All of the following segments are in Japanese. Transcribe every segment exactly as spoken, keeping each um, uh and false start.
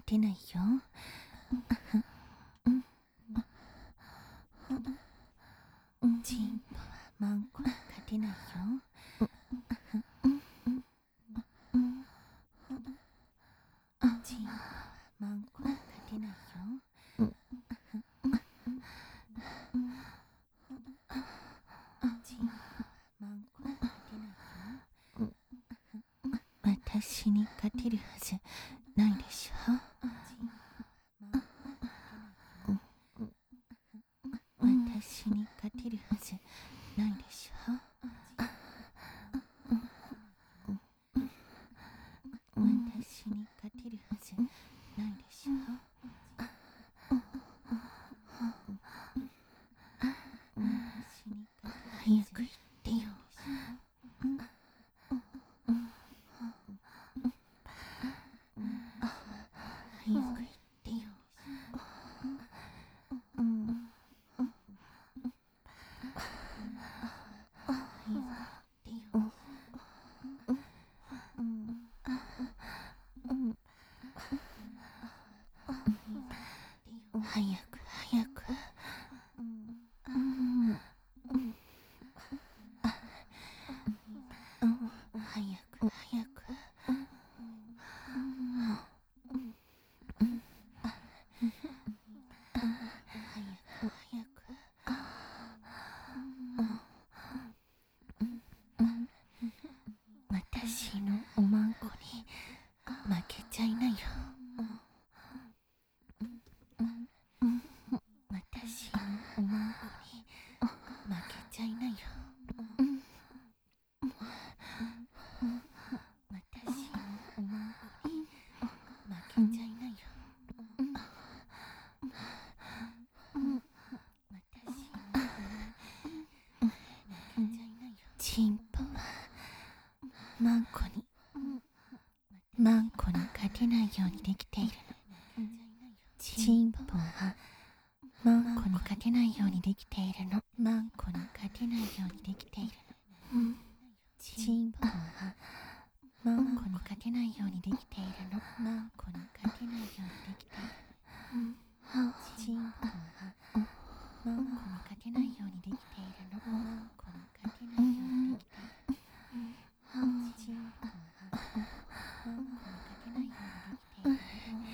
てないよ。チンポはマンコに勝てないよ。チンポはマンコに勝てないよ。チンポはマンコに勝てないよ。私に勝てるはずないでしょ。私に勝てるはずないでしょ。私に勝てるはずないでしょ。早く言ってよ。早く言ってよ。早く早く。早く早く。私のおまんこに負けちゃいなよ。私のおまんこに負けちゃいなよ。私のおまんこに負けちゃいなよ。私のおまんこに負けちゃいなよ。チンポはマンコにマンコに勝てないようにできているの。チンポはマンコに勝てないようにできているの。マンコに勝てないようにできているの。チンポはマンコに勝てないようにできているの。マンコに勝てないようにできているの。チンポはマンコに勝てないようにできているの。マンコに勝てないようにできているの。チンポはマンコに勝てないようにできているの。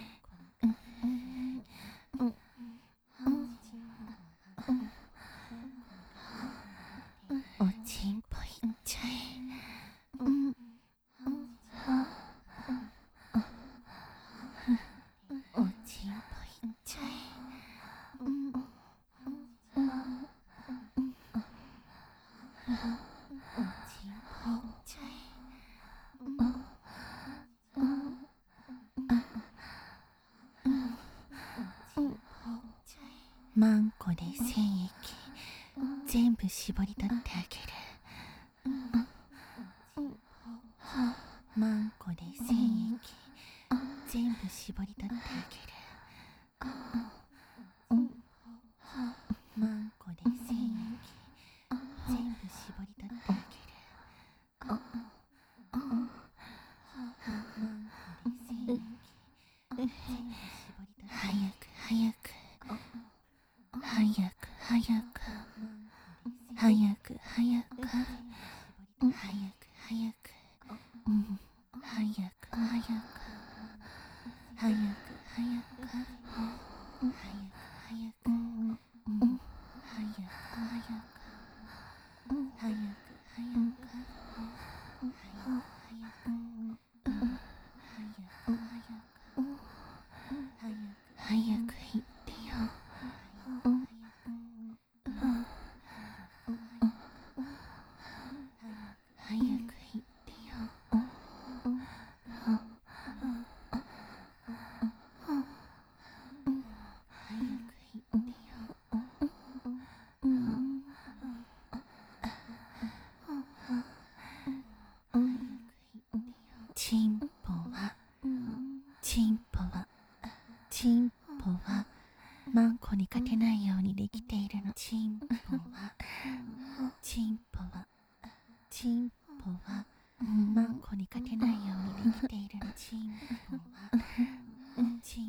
おちんぽいっちゃえ。おちんぽいっちゃえ。マンコで精液全部絞り取ってあげる。マンコで精液全部絞り取ってあげる。マンコで精液全部絞り取ってあげる。早く早く早く早く早く早く早く早く早く早く早く早く早く早く早く早く言ってよ。早く言ってよ。チンポはチンポはチンポはマンコに勝てないようにできているの。チンポはチンポはチンポはマンコに勝てないようにできているの。チンポはチン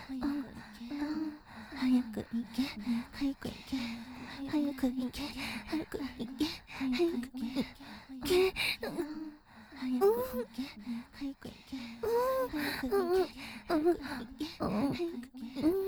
早く行け、早く行け、早く行け、早く行け、早く行け、早く行け、早く行け、早く行け、早く行け、早く行け、早く行け。